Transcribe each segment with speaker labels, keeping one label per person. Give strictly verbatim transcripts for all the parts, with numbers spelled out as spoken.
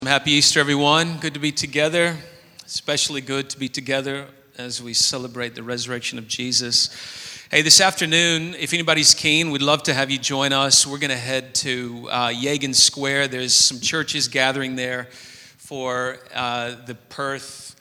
Speaker 1: Happy Easter, everyone. Good to be together. Especially good to be together as we celebrate the resurrection of Jesus. Hey, this afternoon, if anybody's keen, we'd love to have you join us. We're going to head to uh, Yagan Square. There's some churches gathering there for uh, the Perth,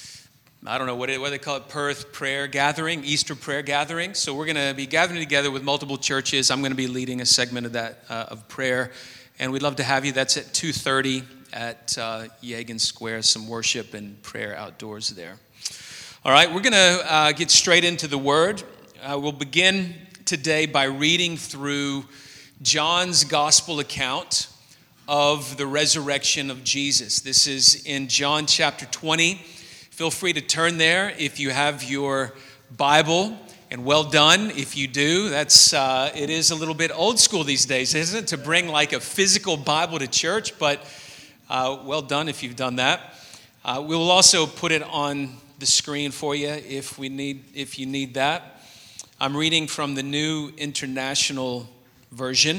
Speaker 1: I don't know what, it, what they call it, Perth prayer gathering, Easter prayer gathering. So we're going to be gathering together with multiple churches. I'm going to be leading a segment of that, uh, of prayer. And we'd love to have you. That's at two thirty. At uh, Yagan Square, some worship and prayer outdoors there. All right, we're going to uh, get straight into the Word. Uh, we'll begin today by reading through John's Gospel account of the resurrection of Jesus. This is in John chapter twenty. Feel free to turn there if you have your Bible, and well done if you do. That's uh, it is a little bit old school these days, isn't it, to bring like a physical Bible to church, but Uh, well done if you've done that. Uh, we will also put it on the screen for you if we need, if you need that. I'm reading from the New International Version.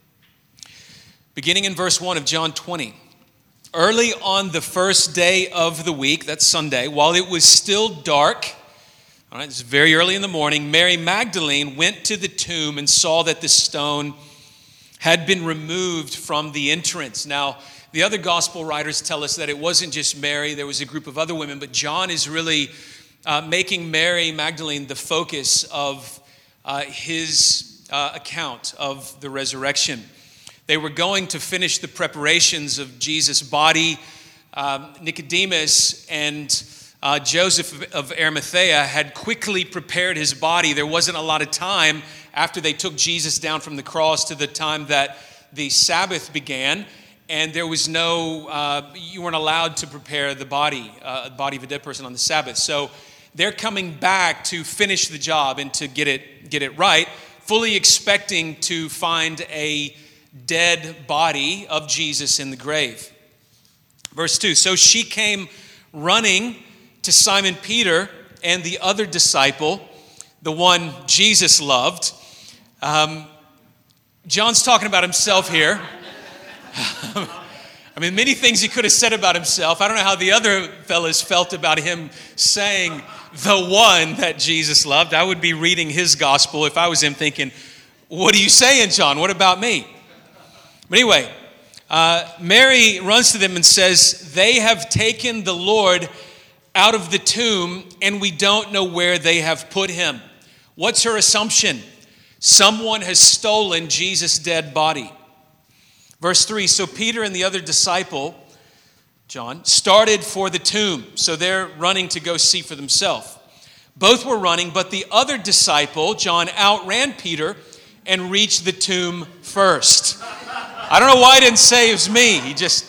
Speaker 1: Beginning in verse one of John twenty. Early on the first day of the week, that's Sunday, while it was still dark, all right, it's very early in the morning, Mary Magdalene went to the tomb and saw that the stone had been removed from the entrance. Now, the other gospel writers tell us that it wasn't just Mary, there was a group of other women, but John is really uh, making Mary Magdalene the focus of uh, his uh, account of the resurrection. They were going to finish the preparations of Jesus' body. Um, Nicodemus and uh, Joseph of Arimathea had quickly prepared his body. There wasn't a lot of time after they took Jesus down from the cross to the time that the Sabbath began. And there was no, uh, you weren't allowed to prepare the body, uh, the body of a dead person on the Sabbath. So they're coming back to finish the job and to get it, get it right, fully expecting to find a dead body of Jesus in the grave. Verse two, so she came running to Simon Peter and the other disciple, the one Jesus loved. Um, John's talking about himself here. I mean, many things he could have said about himself. I don't know how the other fellas felt about him saying the one that Jesus loved. I would be reading his gospel if I was him thinking, what are you saying, John? What about me? But anyway, uh, Mary runs to them and says, they have taken the Lord out of the tomb and we don't know where they have put him. What's her assumption? Someone has stolen Jesus' dead body. Verse three, so Peter and the other disciple, John, started for the tomb. So they're running to go see for themselves. Both were running, but the other disciple, John, outran Peter and reached the tomb first. I don't know why he didn't say it was me. He just,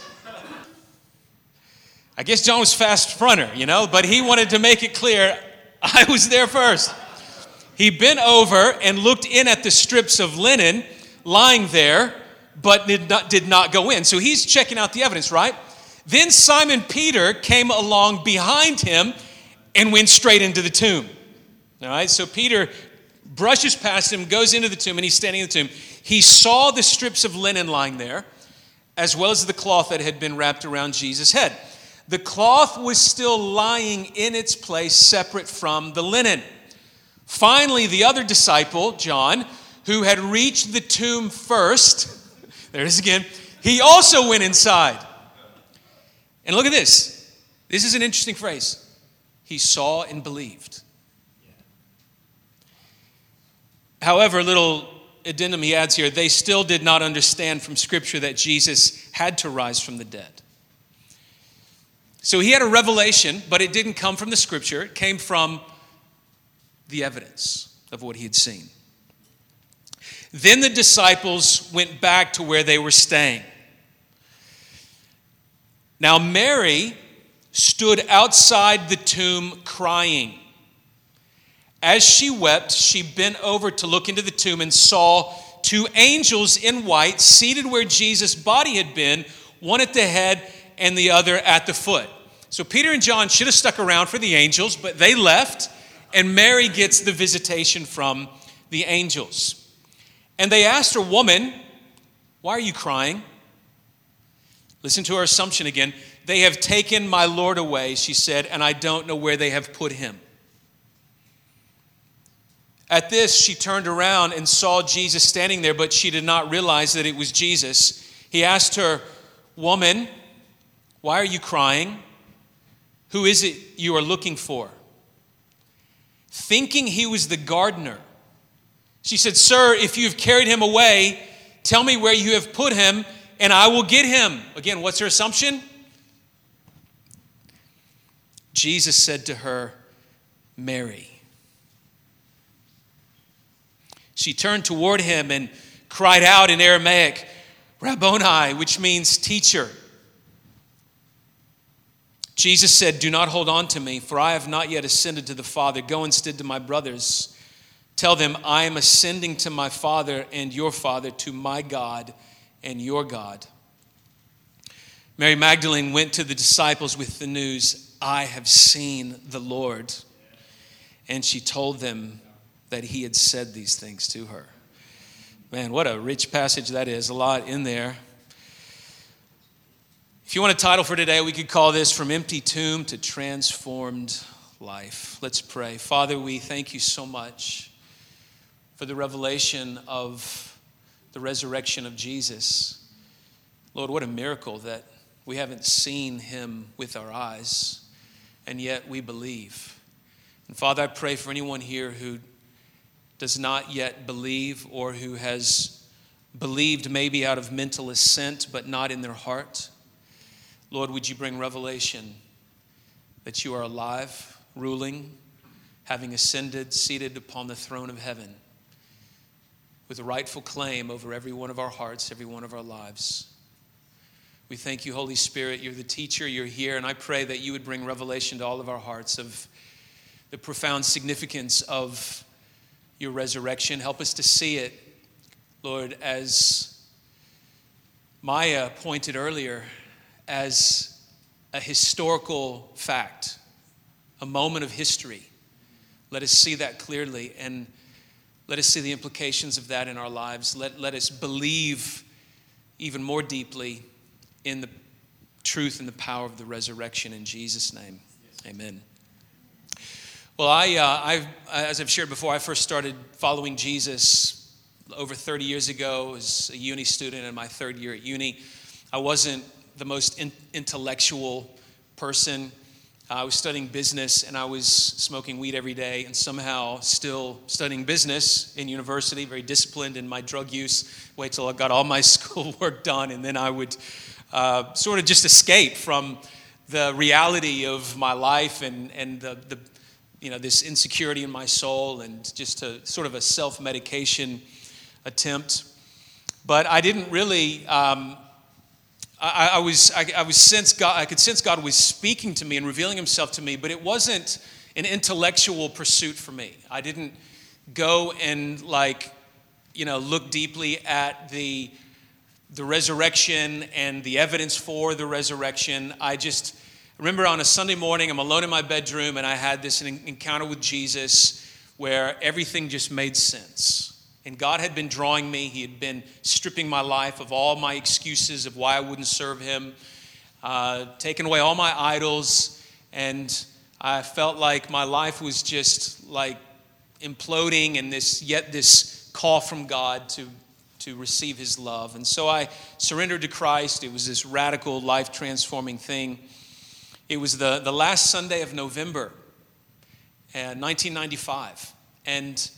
Speaker 1: I guess John was fast runner, you know, but he wanted to make it clear, I was there first. He bent over and looked in at the strips of linen lying there, but did not, did not go in. So he's checking out the evidence, right? Then Simon Peter came along behind him and went straight into the tomb. All right, so Peter brushes past him, goes into the tomb, and he's standing in the tomb. He saw the strips of linen lying there, as well as the cloth that had been wrapped around Jesus' head. The cloth was still lying in its place, separate from the linen. Finally, the other disciple, John, who had reached the tomb first, there it is again. He also went inside. And look at this. This is an interesting phrase. He saw and believed. However, a little addendum he adds here, they still did not understand from Scripture that Jesus had to rise from the dead. So he had a revelation, but it didn't come from the Scripture. It came from the evidence of what he had seen. Then the disciples went back to where they were staying. Now Mary stood outside the tomb crying. As she wept, she bent over to look into the tomb and saw two angels in white seated where Jesus' body had been, one at the head and the other at the foot. So Peter and John should have stuck around for the angels, but they left, and Mary gets the visitation from the angels. And they asked her, woman, why are you crying? Listen to her assumption again. They have taken my Lord away, she said, and I don't know where they have put him. At this, she turned around and saw Jesus standing there, but she did not realize that it was Jesus. He asked her, "Woman, why are you crying? Who is it you are looking for?" Thinking he was the gardener, she said, "Sir, if you have carried him away, tell me where you have put him, and I will get him." Again, what's her assumption? Jesus said to her, "Mary." She turned toward him and cried out in Aramaic, "Rabboni," which means teacher. Jesus said, "Do not hold on to me, for I have not yet ascended to the Father. Go instead to my brothers. Tell them, I am ascending to my Father and your Father, to my God and your God." Mary Magdalene went to the disciples with the news, "I have seen the Lord." And she told them that he had said these things to her. Man, what a rich passage that is. A lot in there. If you want a title for today, we could call this "From Empty Tomb to Transformed Life." Let's pray. Father, we thank you so much for the revelation of the resurrection of Jesus. Lord, what a miracle that we haven't seen him with our eyes, and yet we believe. And Father, I pray for anyone here who does not yet believe, or who has believed maybe out of mental assent but not in their heart. Lord, would you bring revelation that you are alive, ruling, having ascended, seated upon the throne of heaven, with a rightful claim over every one of our hearts, every one of our lives. We thank you, Holy Spirit. You're the teacher. You're here. And I pray that you would bring revelation to all of our hearts of the profound significance of your resurrection. Help us to see it, Lord, as Maya pointed earlier, as a historical fact, a moment of history. Let us see that clearly, and let us see the implications of that in our lives. Let, let us believe even more deeply in the truth and the power of the resurrection in Jesus' name. Amen. Well, I, uh, I've, as I've shared before, I first started following Jesus over thirty years ago as a uni student in my third year at uni. I wasn't the most in, intellectual person. I was studying business, and I was smoking weed every day, and somehow still studying business in university, very disciplined in my drug use. Wait till I got all my schoolwork done, and then I would uh, sort of just escape from the reality of my life and, and the, the you know, this insecurity in my soul, and just a sort of a self-medication attempt. But I didn't really, um, I, I was, I, I was sense God, I could sense God was speaking to me and revealing himself to me, but it wasn't an intellectual pursuit for me. I didn't go and like, you know, look deeply at the, the resurrection and the evidence for the resurrection. I just remember on a Sunday morning, I'm alone in my bedroom, and I had this encounter with Jesus where everything just made sense. And God had been drawing me. He had been stripping my life of all my excuses of why I wouldn't serve him, uh, taking away all my idols, and I felt like my life was just like imploding, and this yet this call from God to to receive his love. And so I surrendered to Christ. It was this radical, life-transforming thing. It was the, the last Sunday of November, uh, nineteen ninety-five. And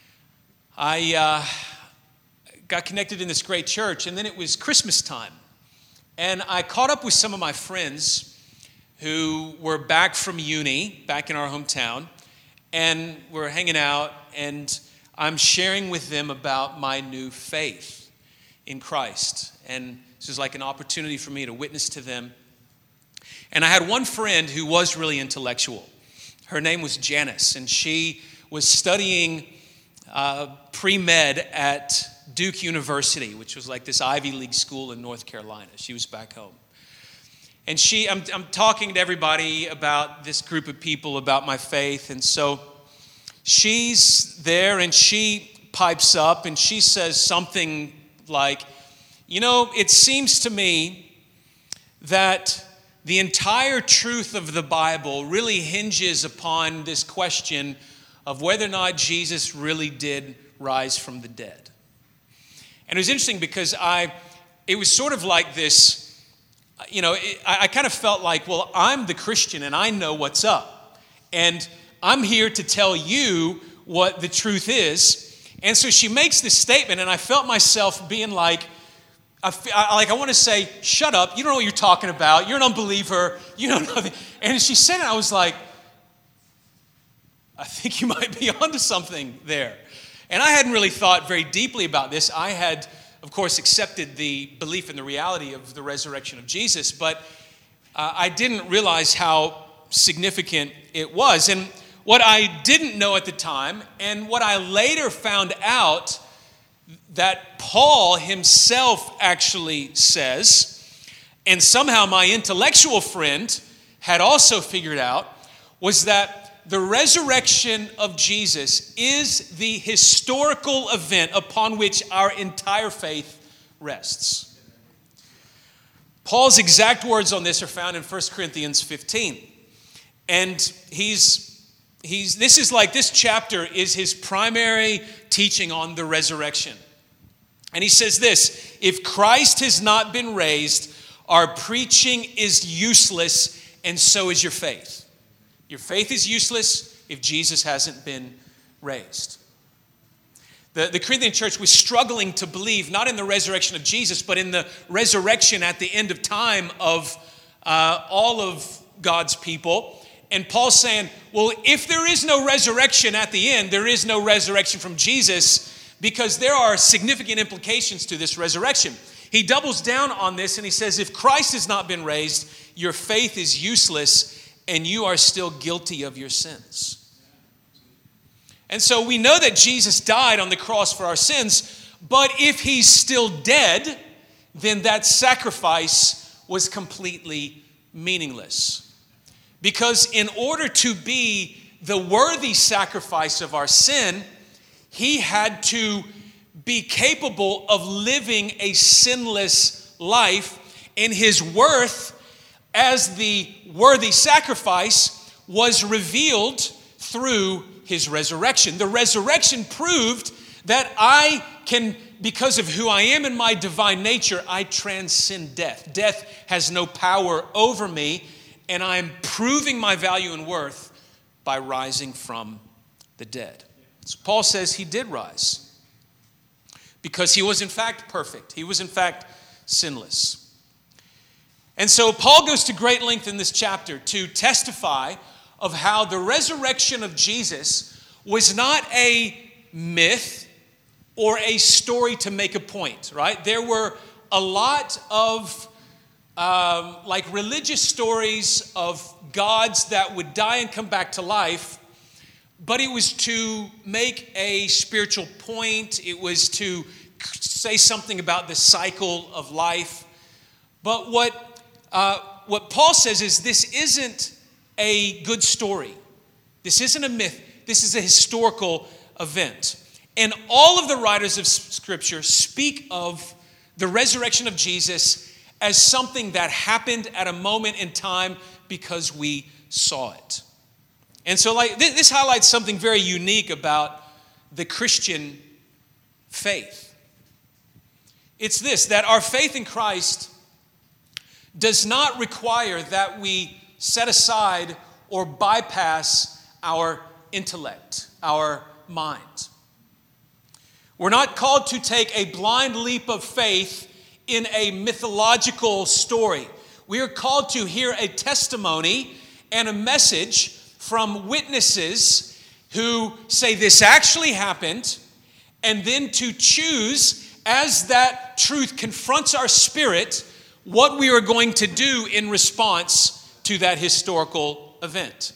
Speaker 1: I uh, got connected in this great church, and then it was Christmas time. And I caught up with some of my friends who were back from uni, back in our hometown, and we're hanging out, and I'm sharing with them about my new faith in Christ. And this was like an opportunity for me to witness to them. And I had one friend who was really intellectual. Her name was Janice, and she was studying uh, pre-med at Duke University, which was like this Ivy League school in North Carolina. She was back home. And she, I'm, I'm talking to everybody about this group of people, about my faith. And so she's there, and she pipes up, and she says something like, you know, it seems to me that the entire truth of the Bible really hinges upon this question of whether or not Jesus really did rise from the dead. And it was interesting because I, it was sort of like this, you know, it, I, I kind of felt like, well, I'm the Christian and I know what's up. And I'm here to tell you what the truth is. And so she makes this statement, and I felt myself being like, I, I, like I want to say, shut up, you don't know what you're talking about, you're an unbeliever, you don't know. And she said it, I was like, I think you might be onto something there. And I hadn't really thought very deeply about this. I had, of course, accepted the belief in the reality of the resurrection of Jesus, but uh, I didn't realize how significant it was. And what I didn't know at the time, and what I later found out that Paul himself actually says, and somehow my intellectual friend had also figured out, was that the resurrection of Jesus is the historical event upon which our entire faith rests. Paul's exact words on this are found in First Corinthians fifteen. And he's He's, this is like, this chapter is his primary teaching on the resurrection. And he says this, if Christ has not been raised, our preaching is useless, and so is your faith. Your faith is useless if Jesus hasn't been raised. The, the Corinthian church was struggling to believe, not in the resurrection of Jesus, but in the resurrection at the end of time of uh, all of God's people. And Paul's saying, well, if there is no resurrection at the end, there is no resurrection from Jesus, because there are significant implications to this resurrection. He doubles down on this and he says, if Christ has not been raised, your faith is useless and you are still guilty of your sins. And so we know that Jesus died on the cross for our sins, but if he's still dead, then that sacrifice was completely meaningless. Because in order to be the worthy sacrifice of our sin, he had to be capable of living a sinless life, and his worth as the worthy sacrifice was revealed through his resurrection. The resurrection proved that I can, because of who I am in my divine nature, I transcend death. Death has no power over me. And I'm proving my value and worth by rising from the dead. So Paul says he did rise because he was in fact perfect. He was in fact sinless. And so Paul goes to great length in this chapter to testify of how the resurrection of Jesus was not a myth or a story to make a point, right? There were a lot of Um, like religious stories of gods that would die and come back to life, but it was to make a spiritual point. It was to say something about the cycle of life. But what uh, what Paul says is this isn't a good story. This isn't a myth. This is a historical event. And all of the writers of Scripture speak of the resurrection of Jesus as something that happened at a moment in time because we saw it. And so like this, this highlights something very unique about the Christian faith. It's this, that our faith in Christ does not require that we set aside or bypass our intellect, our mind. We're not called to take a blind leap of faith in a mythological story. We are called to hear a testimony and a message from witnesses who say this actually happened, and then to choose, as that truth confronts our spirit, what we are going to do in response to that historical event.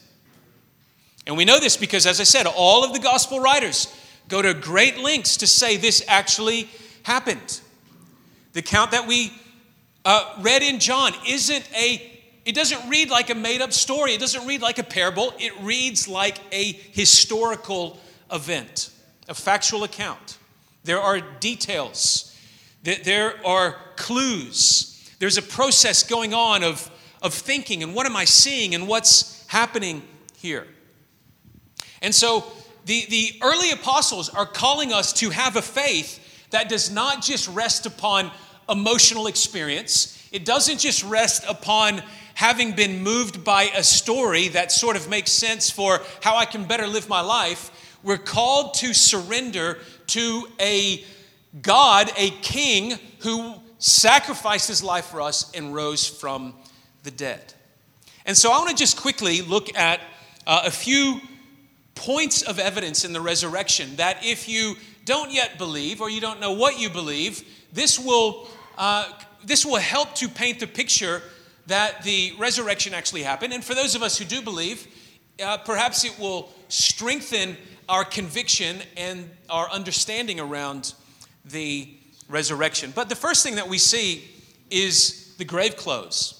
Speaker 1: And we know this because, as I said, all of the gospel writers go to great lengths to say this actually happened. The account that we uh, read in John isn't a, it doesn't read like a made-up story. It doesn't read like a parable. It reads like a historical event, a factual account. There are details. There are clues. there's a process going on of, of thinking, and what am I seeing, and what's happening here. And so the, the early apostles are calling us to have a faith that does not just rest upon emotional experience. It doesn't just rest upon having been moved by a story that sort of makes sense for how I can better live my life. We're called to surrender to a God, a king who sacrificed his life for us and rose from the dead. And so I want to just quickly look at uh, a few points of evidence in the resurrection that if you don't yet believe or you don't know what you believe, this will uh, this will help to paint the picture that the resurrection actually happened. And for those of us who do believe, uh, perhaps it will strengthen our conviction and our understanding around the resurrection. But the first thing that we see is the grave clothes.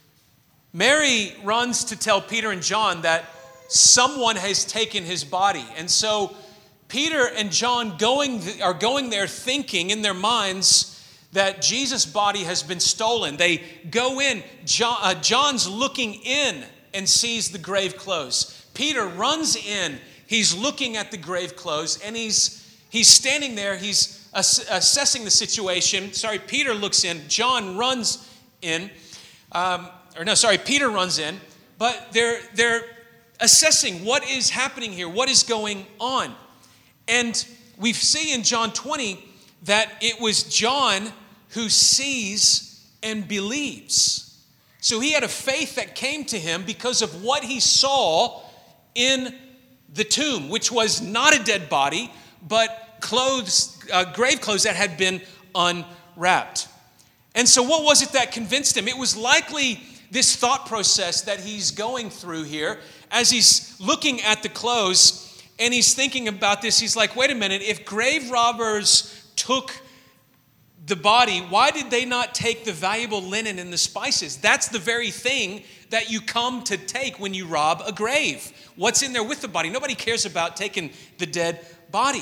Speaker 1: Mary runs to tell Peter and John that someone has taken his body. And so Peter and John going are going there thinking in their minds that Jesus' body has been stolen. They go in. John, uh, John's looking in and sees the grave clothes. Peter runs in. He's looking at the grave clothes, and he's he's standing there. He's ass- assessing the situation. Sorry, Peter looks in. John runs in. Um, or no, sorry, Peter runs in. But they're they're assessing what is happening here. What is going on? And we see in John twenty that it was John who sees and believes. So he had a faith that came to him because of what he saw in the tomb, which was not a dead body, but clothes, uh, grave clothes that had been unwrapped. And so what was it that convinced him? It was likely this thought process that he's going through here as he's looking at the clothes. And he's thinking about this. He's like, wait a minute, if grave robbers took the body, why did they not take the valuable linen and the spices? That's the very thing that you come to take when you rob a grave. What's in there with the body? Nobody cares about taking the dead body.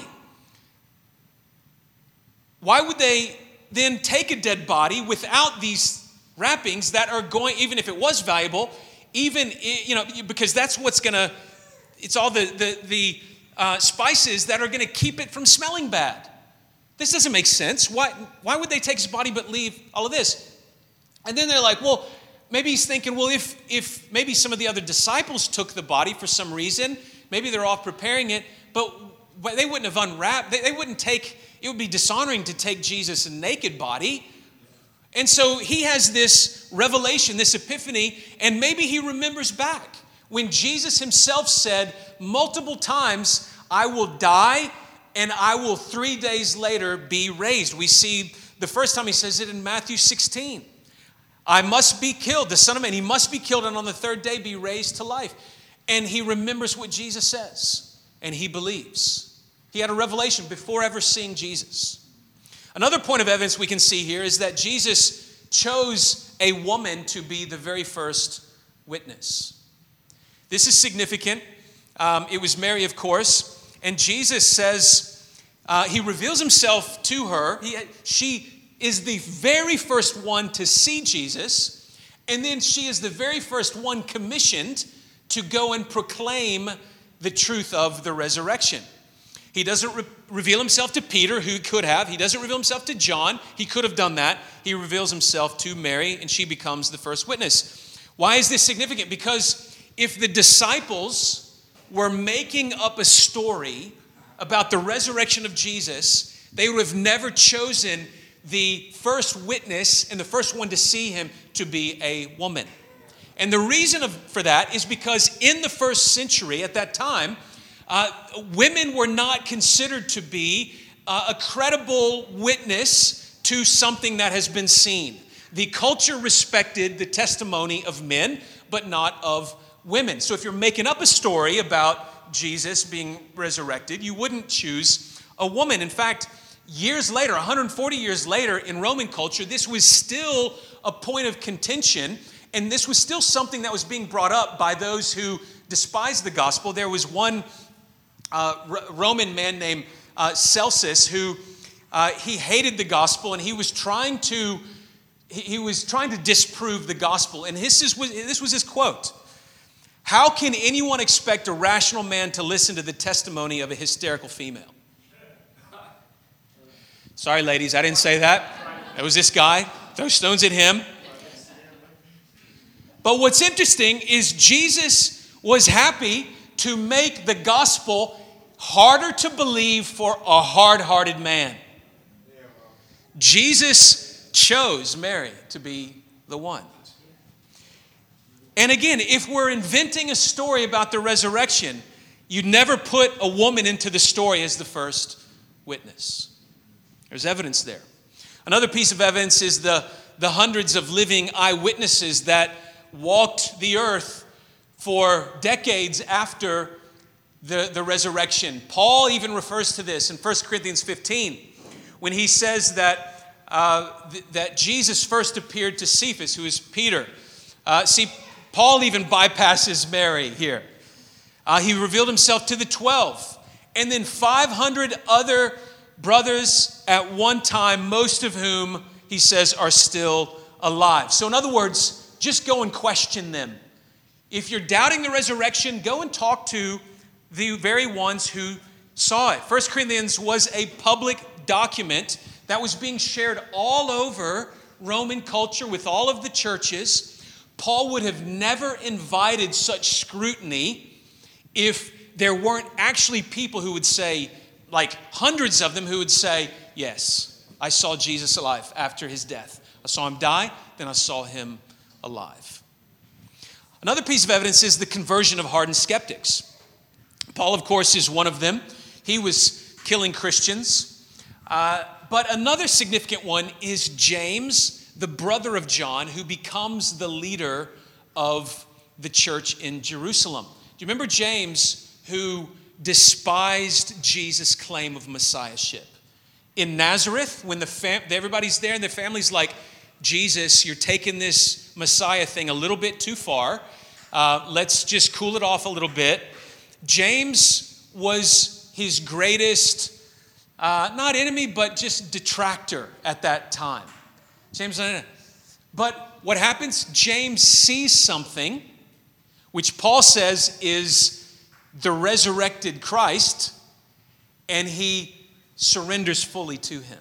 Speaker 1: Why would they then take a dead body without these wrappings that are going, even if it was valuable, even, you know, because that's what's going to, it's all the the, the uh, spices that are going to keep it from smelling bad. This doesn't make sense. Why, why would they take his body but leave all of this? And then they're like, well, maybe he's thinking, well, if if maybe some of the other disciples took the body for some reason, maybe they're off preparing it, but, but they wouldn't have unwrapped. They, they wouldn't take, it would be dishonoring to take Jesus' naked body. And so he has this revelation, this epiphany, and maybe he remembers back when Jesus himself said multiple times, I will die and I will three days later be raised. We see the first time he says it in Matthew sixteen. I must be killed, the Son of Man, he must be killed and on the third day be raised to life. And he remembers what Jesus says and he believes. He had a revelation before ever seeing Jesus. Another point of evidence we can see here is that Jesus chose a woman to be the very first witness. This is significant. Um, it was Mary, of course. And Jesus says, uh, he reveals himself to her. He, she is the very first one to see Jesus. And then she is the very first one commissioned to go and proclaim the truth of the resurrection. He doesn't re- reveal himself to Peter, who could have. He doesn't reveal himself to John. He could have done that. He reveals himself to Mary, and she becomes the first witness. Why is this significant? Because if the disciples were making up a story about the resurrection of Jesus, they would have never chosen the first witness and the first one to see him to be a woman. And the reason of, for that is because in the first century at that time, uh, women were not considered to be uh, a credible witness to something that has been seen. The culture respected the testimony of men, but not of women. So if you're making up a story about Jesus being resurrected, you wouldn't choose a woman. In fact, years later, one hundred forty years later in Roman culture, this was still a point of contention, and this was still something that was being brought up by those who despised the gospel. There was one uh, R- Roman man named uh, Celsus who uh, he hated the gospel, and he was trying to he, he was trying to disprove the gospel. And his, this, was, this was his quote. How can anyone expect a rational man to listen to the testimony of a hysterical female? Sorry, ladies, I didn't say that. That was this guy. Throw stones at him. But what's interesting is Jesus was happy to make the gospel harder to believe for a hard-hearted man. Jesus chose Mary to be the one. And again, if we're inventing a story about the resurrection, you'd never put a woman into the story as the first witness. There's evidence there. Another piece of evidence is the, the hundreds of living eyewitnesses that walked the earth for decades after the, the resurrection. Paul even refers to this in First Corinthians fifteen when he says that, uh, th- that Jesus first appeared to Cephas, who is Peter. Uh, see, Paul even bypasses Mary here. Uh, he revealed himself to the twelve, and then five hundred other brothers at one time, most of whom, he says, are still alive. So in other words, just go and question them. If you're doubting the resurrection, go and talk to the very ones who saw it. First Corinthians was a public document that was being shared all over Roman culture with all of the churches. Paul would have never invited such scrutiny if there weren't actually people who would say, like hundreds of them who would say, yes, I saw Jesus alive after his death. I saw him die, then I saw him alive. Another piece of evidence is the conversion of hardened skeptics. Paul, of course, is one of them. He was killing Christians. Uh, but another significant one is James, the brother of John, who becomes the leader of the church in Jerusalem. Do you remember James, who despised Jesus' claim of messiahship? In Nazareth, when the fam- everybody's there and their family's like, Jesus, you're taking this Messiah thing a little bit too far. Uh, let's just cool it off a little bit. James was his greatest, uh, not enemy, but just detractor at that time. James, but what happens? James sees something, which Paul says is the resurrected Christ, and he surrenders fully to him.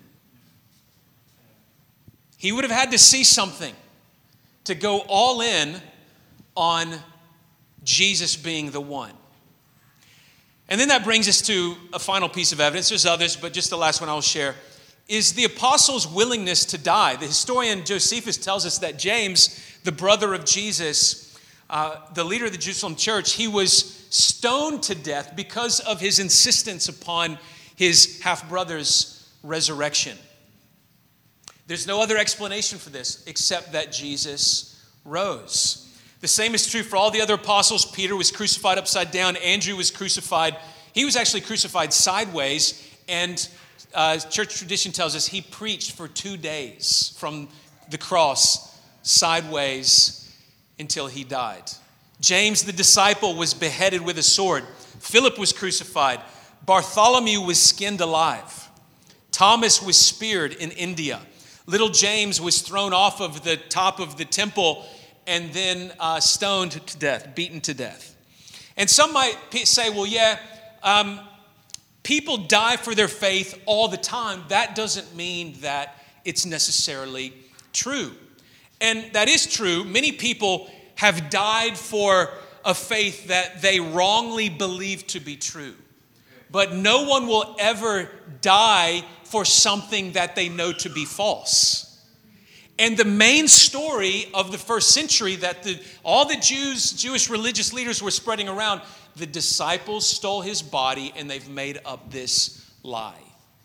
Speaker 1: He would have had to see something to go all in on Jesus being the one. And then that brings us to a final piece of evidence. There's others, but just the last one I will share is the apostles' willingness to die. The historian Josephus tells us that James, the brother of Jesus, uh, the leader of the Jerusalem church, he was stoned to death because of his insistence upon his half-brother's resurrection. There's no other explanation for this except that Jesus rose. The same is true for all the other apostles. Peter was crucified upside down. Andrew was crucified. He was actually crucified sideways, and uh, church tradition tells us he preached for two days from the cross sideways until he died. James, the disciple, was beheaded with a sword. Philip was crucified. Bartholomew was skinned alive. Thomas was speared in India. Little James was thrown off of the top of the temple and then uh, stoned to death, beaten to death. And some might say, well, yeah, um, people die for their faith all the time. That doesn't mean that it's necessarily true. And that is true. Many people have died for a faith that they wrongly believe to be true. But no one will ever die for something that they know to be false. And the main story of the first century that the, all the Jews, Jewish religious leaders were spreading around, the disciples stole his body and they've made up this lie.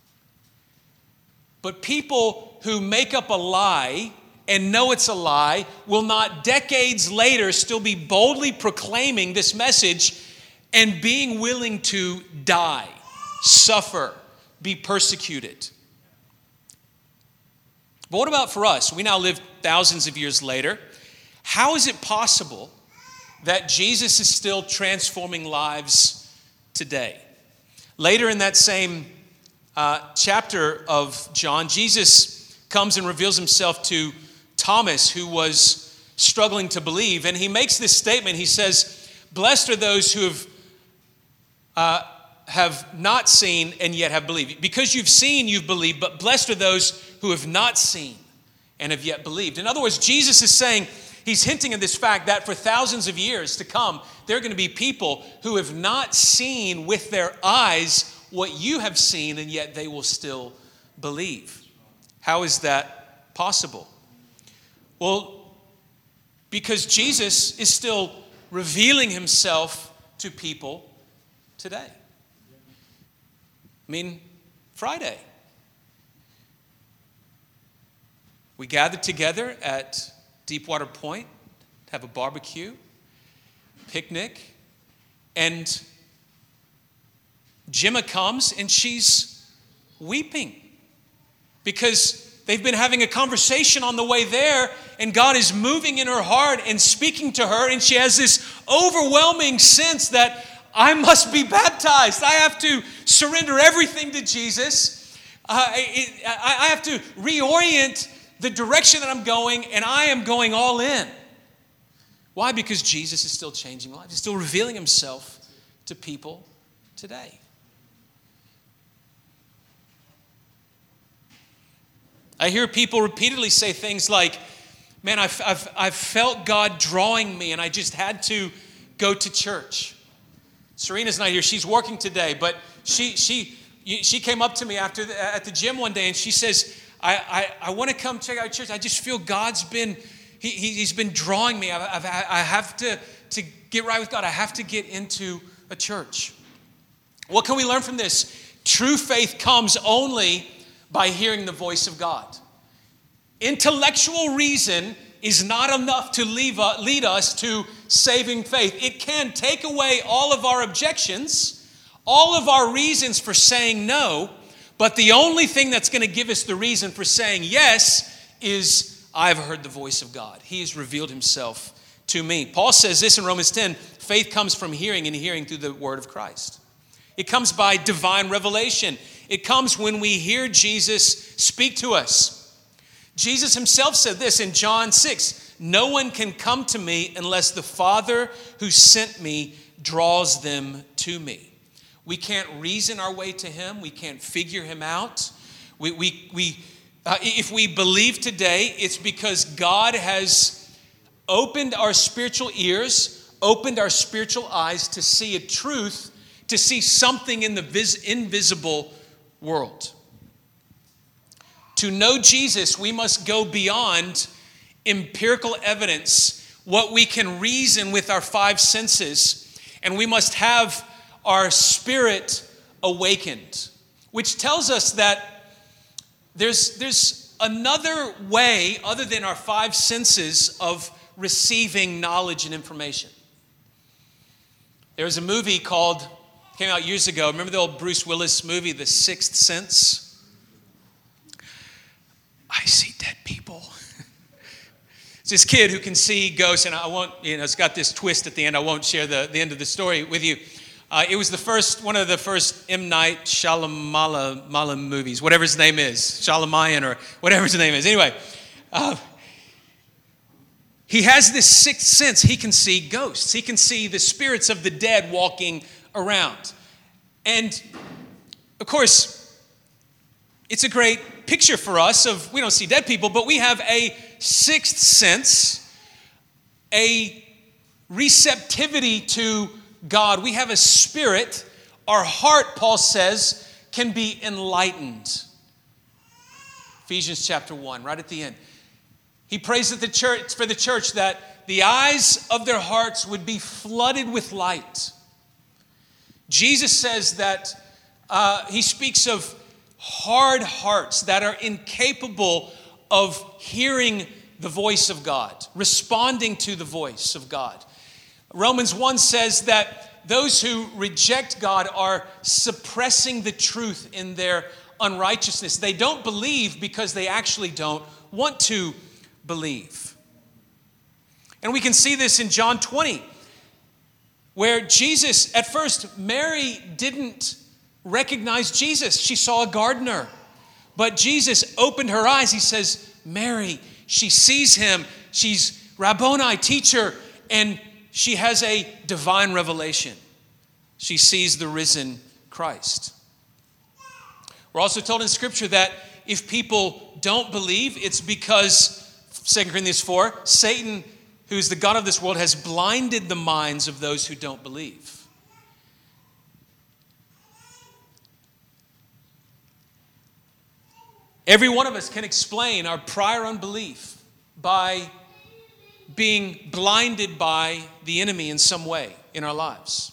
Speaker 1: But people who make up a lie and know it's a lie will not decades later still be boldly proclaiming this message and being willing to die, suffer, be persecuted. But what about for us? We now live thousands of years later. How is it possible that Jesus is still transforming lives today? Later in that same uh, chapter of John, Jesus comes and reveals himself to Thomas, who was struggling to believe. And he makes this statement. He says, blessed are those who have, uh, have not seen and yet have believed. Because you've seen, you've believed, but blessed are those who have not seen and have yet believed. In other words, Jesus is saying, he's hinting at this fact that for thousands of years to come, there are going to be people who have not seen with their eyes what you have seen, and yet they will still believe. How is that possible? Well, because Jesus is still revealing himself to people today. I mean, Friday, we gathered together at Deepwater Point to have a barbecue, picnic, and Gemma comes and she's weeping because they've been having a conversation on the way there, and God is moving in her heart and speaking to her, and she has this overwhelming sense that I must be baptized. I have to surrender everything to Jesus. Uh, it, I, I have to reorient the direction that I'm going, and I am going all in. Why? Because Jesus is still changing lives. He's still revealing himself to people today. I hear people repeatedly say things like, man, I've, I've, I've felt God drawing me and I just had to go to church. Serena's not here. She's working today, but she she she came up to me after the, at the gym one day and she says, I, I, I want to come check out church. I just feel God's been, he, he, he's been drawing me. I, I've, I have to, to get right with God. I have to get into a church. What can we learn from this? True faith comes only by hearing the voice of God. Intellectual reason is not enough to leave, uh, lead us to saving faith. It can take away all of our objections, all of our reasons for saying no, but the only thing that's going to give us the reason for saying yes is, I've heard the voice of God. He has revealed himself to me. Paul says this in Romans ten, faith comes from hearing, and hearing through the word of Christ. It comes by divine revelation. It comes when we hear Jesus speak to us. Jesus himself said this in John six, no one can come to me unless the Father who sent me draws them to me. We can't reason our way to him. We can't figure him out. We, we, we, uh, if we believe today, it's because God has opened our spiritual ears, opened our spiritual eyes to see a truth, to see something in the vis- invisible world. To know Jesus, we must go beyond empirical evidence, what we can reason with our five senses, and we must have our spirit awakened, which tells us that there's, there's another way other than our five senses of receiving knowledge and information. There was a movie called, came out years ago. Remember the old Bruce Willis movie, The Sixth Sense? I see dead people. It's this kid who can see ghosts, and I won't, you know, it's got this twist at the end. I won't share the, the end of the story with you. Uh, it was the first, one of the first M. Night Shyamalan movies, whatever his name is, Shalamayan or whatever his name is. Anyway, uh, he has this sixth sense. He can see ghosts. He can see the spirits of the dead walking around. And, of course, it's a great picture for us of, we don't see dead people, but we have a sixth sense, a receptivity to God. We have a spirit. Our heart, Paul says, can be enlightened. Ephesians chapter one, right at the end. He prays at the church, for the church that the eyes of their hearts would be flooded with light. Jesus says that uh, he speaks of hard hearts that are incapable of hearing the voice of God, responding to the voice of God. Romans one says that those who reject God are suppressing the truth in their unrighteousness. They don't believe because they actually don't want to believe. And we can see this in John twenty, where Jesus, at first, Mary didn't recognize Jesus. She saw a gardener. But Jesus opened her eyes. He says, Mary. she sees him. She's Rabboni, teacher, and she has a divine revelation. She sees the risen Christ. We're also told in Scripture that if people don't believe, it's because, Second Corinthians four, Satan, who's the god of this world, has blinded the minds of those who don't believe. Every one of us can explain our prior unbelief by being blinded by the enemy in some way in our lives.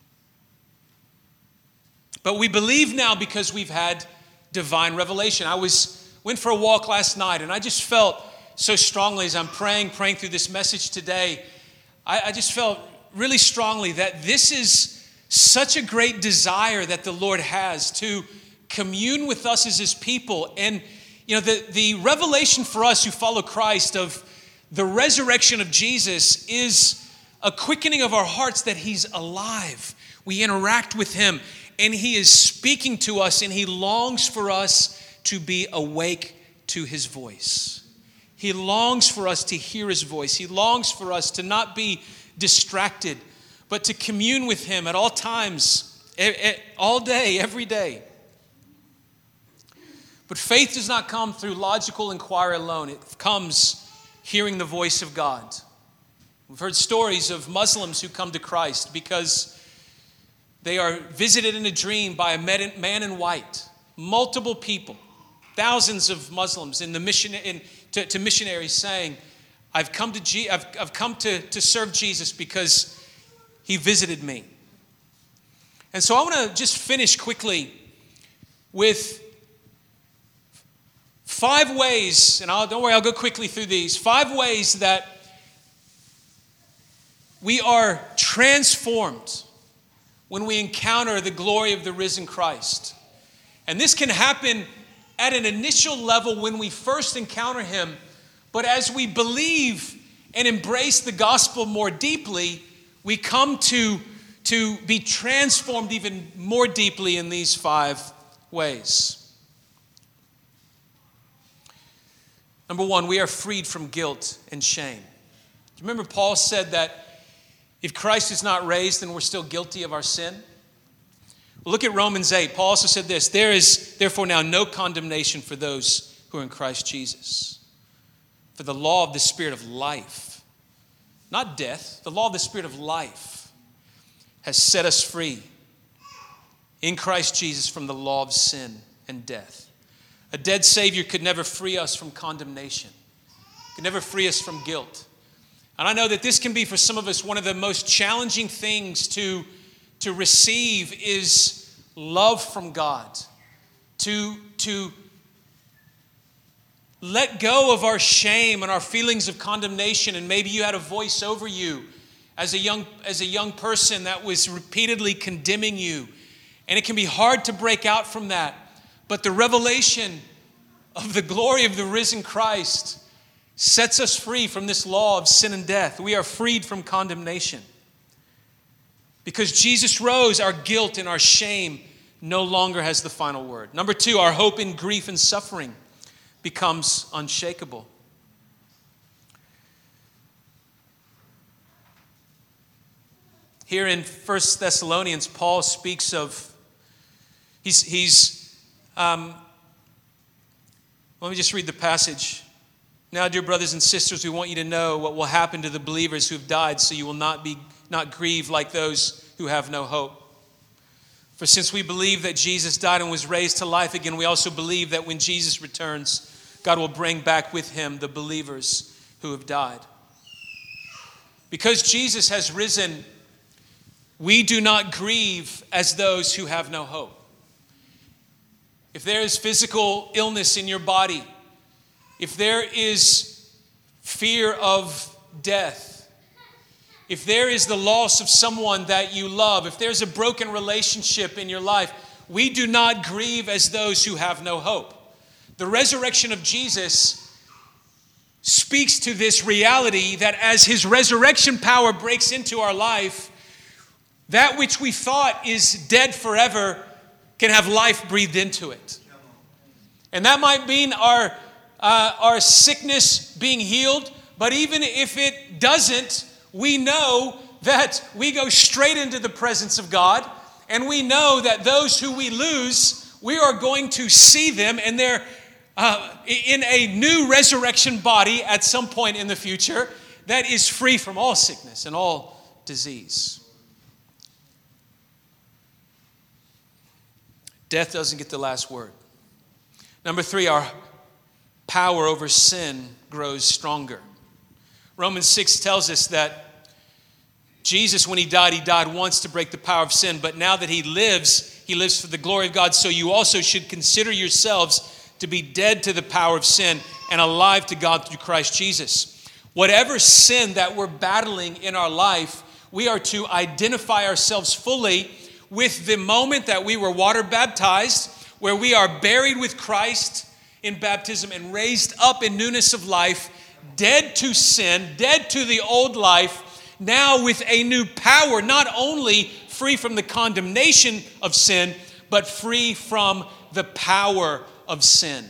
Speaker 1: But we believe now because we've had divine revelation. I was went for a walk last night, and I just felt so strongly as I'm praying, praying through this message today, I, I just felt really strongly that this is such a great desire that the Lord has to commune with us as his people. And you know, the, the revelation for us who follow Christ of the resurrection of Jesus is a quickening of our hearts that he's alive. We interact with him, and he is speaking to us, and he longs for us to be awake to his voice. He longs for us to hear his voice. He longs for us to not be distracted, but to commune with him at all times, all day, every day. But faith does not come through logical inquiry alone. It comes hearing the voice of God. We've heard stories of Muslims who come to Christ because they are visited in a dream by a man in white. Multiple people, thousands of Muslims in the mission, in, to, to missionaries saying, I've come to G, I've, I've come to, to serve Jesus because he visited me. And so I want to just finish quickly with five ways, and I'll, don't worry, I'll go quickly through these. Five ways that we are transformed when we encounter the glory of the risen Christ. And this can happen at an initial level when we first encounter him, but as we believe and embrace the gospel more deeply, we come to, to be transformed even more deeply in these five ways. Number one, we are freed from guilt and shame. Remember, Paul said that if Christ is not raised, then we're still guilty of our sin. Well, look at Romans eight. Paul also said this, there is therefore now no condemnation for those who are in Christ Jesus. For the law of the Spirit of life, not death, the law of the Spirit of life has set us free in Christ Jesus from the law of sin and death. A dead Savior could never free us from condemnation, could never free us from guilt. And I know that this can be for some of us one of the most challenging things to, to receive is love from God. To, to let go of our shame and our feelings of condemnation. And maybe you had a voice over you as a young, as a young person that was repeatedly condemning you. And it can be hard to break out from that. But the revelation of the glory of the risen Christ sets us free from this law of sin and death. We are freed from condemnation. Because Jesus rose, our guilt and our shame no longer has the final word. Number two, our hope in grief and suffering becomes unshakable. Here in First Thessalonians, Paul speaks of, he's, he's Um, let me just read the passage. Now, dear brothers and sisters, we want you to know what will happen to the believers who have died, so you will not be not grieve like those who have no hope. For since we believe that Jesus died and was raised to life again, we also believe that when Jesus returns, God will bring back with him the believers who have died. Because Jesus has risen, we do not grieve as those who have no hope. If there is physical illness in your body, if there is fear of death, if there is the loss of someone that you love, if there's a broken relationship in your life, we do not grieve as those who have no hope. The resurrection of Jesus speaks to this reality that as his resurrection power breaks into our life, that which we thought is dead forever can have life breathed into it. And that might mean our uh, our sickness being healed. But even if it doesn't, we know that we go straight into the presence of God. And we know that those who we lose, we are going to see them and they're uh, in a new resurrection body at some point in the future that is free from all sickness and all disease. Death doesn't get the last word. Number three, our power over sin grows stronger. Romans six tells us that Jesus, when he died, he died once to break the power of sin. But now that he lives, he lives for the glory of God. So you also should consider yourselves to be dead to the power of sin and alive to God through Christ Jesus. Whatever sin that we're battling in our life, we are to identify ourselves fully with the moment that we were water baptized, where we are buried with Christ in baptism and raised up in newness of life, dead to sin, dead to the old life, now with a new power, not only free from the condemnation of sin, but free from the power of sin.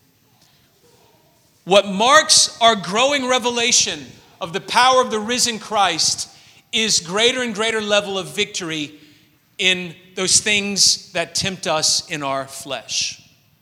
Speaker 1: What marks our growing revelation of the power of the risen Christ is greater and greater level of victory in those things that tempt us in our flesh.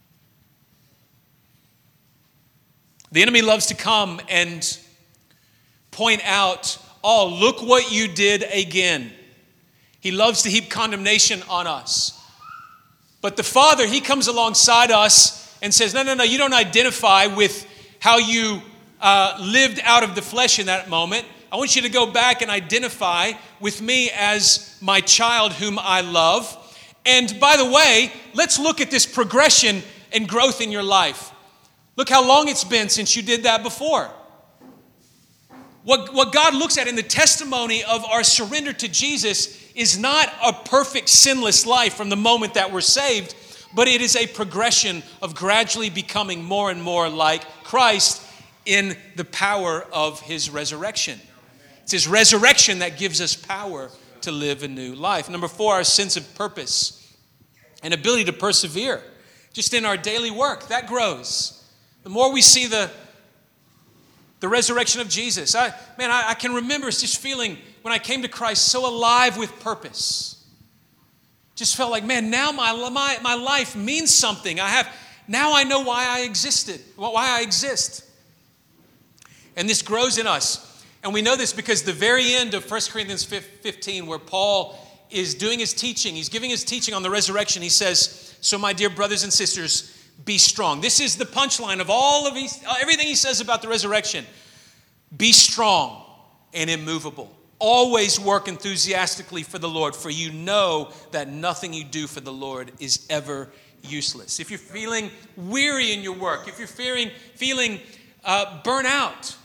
Speaker 1: The enemy loves to come and point out, oh, look what you did again. He loves to heap condemnation on us. But the Father, he comes alongside us and says, no, no, no, you don't identify with how you uh, lived out of the flesh in that moment. I want you to go back and identify with me as my child whom I love. And by the way, let's look at this progression and growth in your life. Look how long it's been since you did that before. What, what God looks at in the testimony of our surrender to Jesus is not a perfect sinless life from the moment that we're saved, but it is a progression of gradually becoming more and more like Christ in the power of his resurrection. It's his resurrection that gives us power to live a new life. Number four, our sense of purpose and ability to persevere just in our daily work. That grows. The more we see the, the resurrection of Jesus. I, man, I, I can remember just feeling when I came to Christ so alive with purpose. Just felt like, man, now my, my, my life means something. I have, now I know why I existed, why I exist. And this grows in us. And we know this because the very end of First Corinthians fifteen, where Paul is doing his teaching, he's giving his teaching on the resurrection. He says, so my dear brothers and sisters, be strong. This is the punchline of all of his, everything he says about the resurrection. Be strong and immovable. Always work enthusiastically for the Lord, for you know that nothing you do for the Lord is ever useless. If you're feeling weary in your work, if you're feeling, feeling uh, burnt out,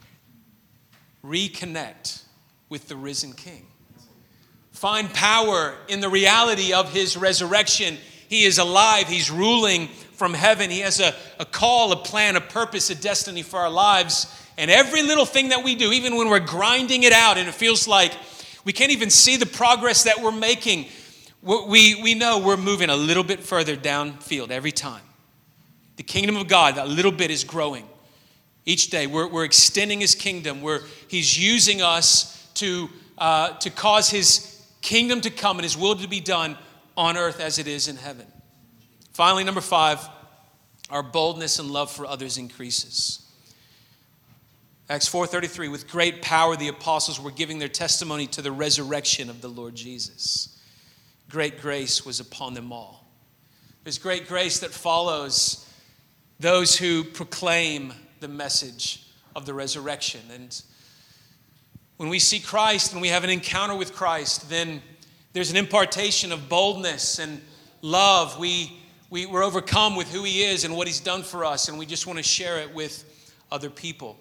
Speaker 1: reconnect with the risen King. Find power in the reality of his resurrection. He is alive. He's ruling from heaven. He has a, a call, a plan, a purpose, a destiny for our lives. And every little thing that we do, even when we're grinding it out and it feels like we can't even see the progress that we're making, we, we know we're moving a little bit further downfield every time. The kingdom of God, that little bit is growing. Each day, we're, we're extending his kingdom. We're, he's using us to, uh, to cause his kingdom to come and his will to be done on earth as it is in heaven. Finally, number five, our boldness and love for others increases. Acts four thirty-three, with great power the apostles were giving their testimony to the resurrection of the Lord Jesus. Great grace was upon them all. There's great grace that follows those who proclaim the message of the resurrection. And when we see Christ and we have an encounter with Christ, then there's an impartation of boldness and love. We, we, we're overcome with who he is and what he's done for us, and we just want to share it with other people.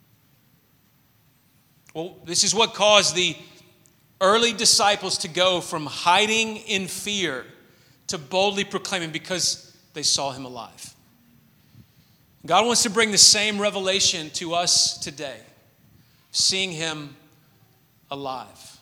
Speaker 1: Well, this is what caused the early disciples to go from hiding in fear to boldly proclaiming, because they saw him alive. God wants to bring the same revelation to us today, seeing him alive.